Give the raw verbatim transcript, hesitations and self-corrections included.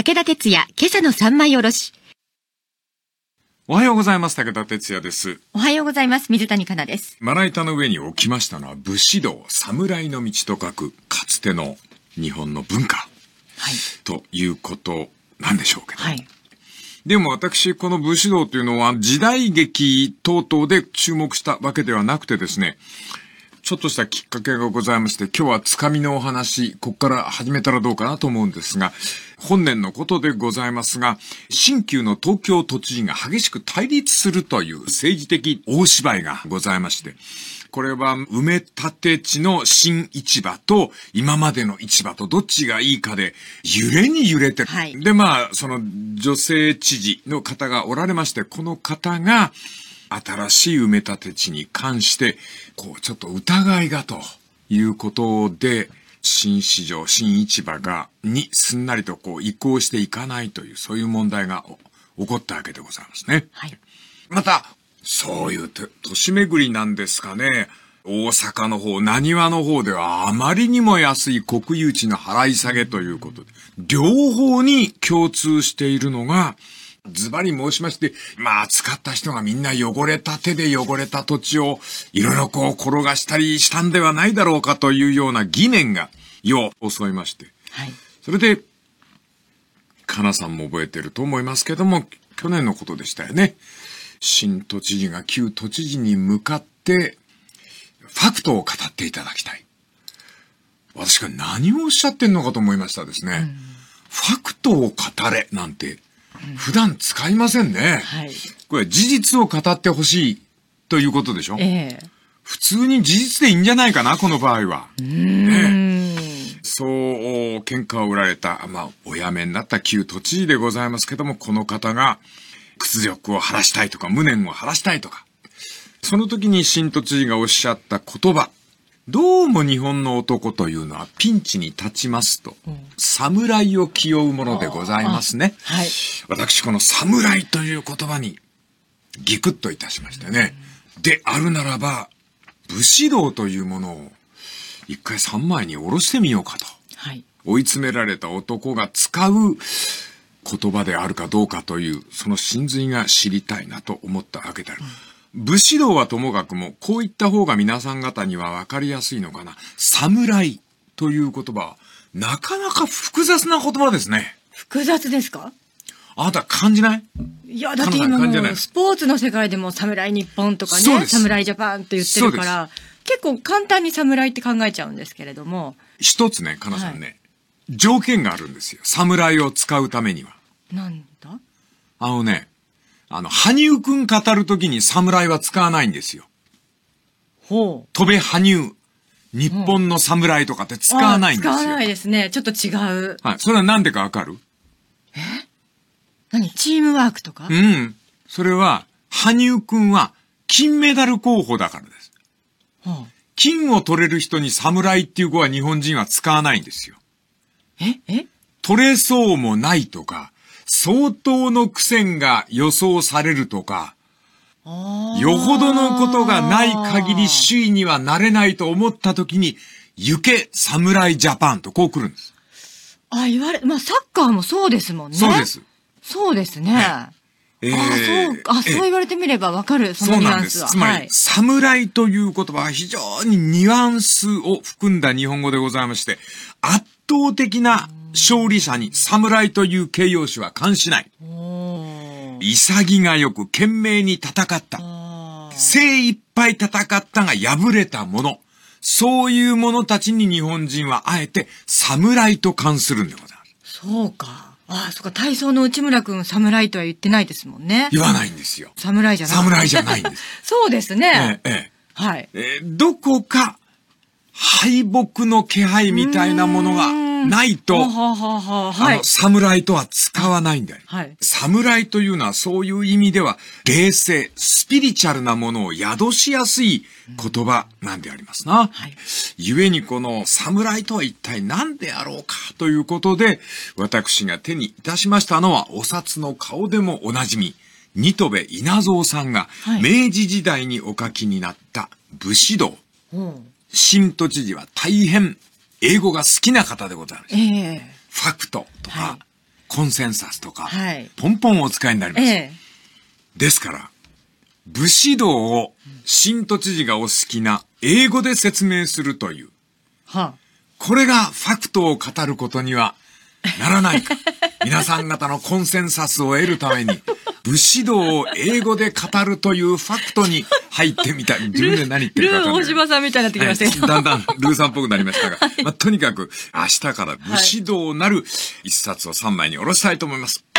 武田鉄矢、今朝の三枚おろし。 おはようございます。武田鉄矢です。 おはようございます。水谷香奈です。 まな板の上に置きましたのは武士道、侍の道と書くかつての日本の文化、はい、ということなんでしょうけど、はい、でも私この武士道というのは時代劇等々で注目したわけではなくてですね、ちょっとしたきっかけがございまして、今日はつかみのお話、ここから始めたらどうかなと思うんですが、本年のことでございますが、新旧の東京都知事が激しく対立するという政治的大芝居がございまして、これは埋め立て地の新市場と今までの市場とどっちがいいかで揺れに揺れて、はい、でまあその女性知事の方がおられまして、この方が新しい埋め立て地に関してこうちょっと疑いがということで、新市場、新市場がにすんなりとこう移行していかないという、そういう問題が起こったわけでございますね。はい、またそういう都市巡りなんですかね。大阪の方、浪速の方ではあまりにも安い国有地の払い下げということで、両方に共通しているのが、ズバリ申しまして、まあ使った人がみんな汚れた手で汚れた土地をいろいろこう転がしたりしたんではないだろうかというような疑念が世を襲いまして、はい、それでかなさんも覚えてると思いますけども、去年のことでしたよね。新都知事が旧都知事に向かってファクトを語っていただきたい。私が何をおっしゃってんのかと思いましたですね。うん、ファクトを語れなんて普段使いませんね。はい、これ事実を語ってほしいということでしょ。えー、普通に事実でいいんじゃないかな、この場合は。うーん、ね、そう喧嘩を売られた、まあお辞めになった旧都知事でございますけども、この方が屈辱を晴らしたいとか無念を晴らしたいとか、その時に新都知事がおっしゃった言葉、どうも日本の男というのはピンチに立ちますと、うん、侍を気負うものでございますね。はい、私この侍という言葉にギクッといたしましてね。うん、であるならば武士道というものを一回三枚に下ろしてみようかと。はい、追い詰められた男が使う言葉であるかどうかという、その真髄が知りたいなと思ったわけである。うん、武士道はともかくも、こういった方が皆さん方には分かりやすいのかな。侍という言葉は、なかなか複雑な言葉ですね。 複雑ですか？ あなた感じない？ いや、だって今もスポーツの世界でも侍日本とかね、侍ジャパンって言ってるから、結構簡単に侍って考えちゃうんですけれども。 一つね、かなさんね、はい、条件があるんですよ。侍を使うためには。 なんだ？ あのね、あの、羽生くん語るときに侍は使わないんですよ。ほう。飛べ羽生。日本の侍とかって使わないんですよ。 使わないですね。ちょっと違う。 はい。それはなんでかわかる？ え？何？チームワークとか？ うん。それは、羽生くんは金メダル候補だからです。はあ、金を取れる人に侍っていう語は日本人は使わないんですよ。 え？え？ 取れそうもないとか、相当の苦戦が予想されるとか、よほどのことがない限り首位にはなれないと思った時に、行け侍ジャパンとこう来るんです。 あ、言われ、まあサッカーもそうですもんね。 そうです。 そうですね。ね、えー、あ、そう、あ、そう言われてみればわかる、そのニュアンスは。 そうなんです。つまり、はい、侍という言葉は非常にニュアンスを含んだ日本語でございまして、圧倒的な勝利者に侍という形容詞は冠しない。潔がよく懸命に戦った。精一杯戦ったが敗れた者。そういう者たちに日本人はあえて侍と冠するんでございます。 そうか。ああ、そうか。体操の内村くん侍とは言ってないですもんね。 言わないんですよ。 侍じゃない。 侍じゃないんです。 そうですね。 ええ、ええ、 はい。 えー、どこか敗北の気配みたいなものがないと、はははははい、あの、侍とは使わないんだよ。はい、侍というのはそういう意味では、冷静、スピリチュアルなものを宿しやすい言葉なんでありますな。はい、故にこの侍とは一体何であろうかということで、私が手にいたしましたのは、お札の顔でもおなじみ、新渡戸稲造さんが明治時代にお書きになった武士道。はい、新都知事は大変英語が好きな方でございます。えー、ファクトとか、はい、 コンセンサスとか、 はい、 ポンポンをお使いになります。 ええ、 ですから、武士道を新都知事がお好きな英語で説明するという。 はあ、 これがファクトを語ることにはならないか。皆さん方のコンセンサスを得るために、武士道を英語で語るというファクトに入ってみたい。自分で何言ってるか分かんない。 ルー大島さんみたいになってきましたけど、 はい、だんだんルーさんっぽくなりましたが、はい、まあ、とにかく明日から武士道なる一冊をさんまいに下ろしたいと思います。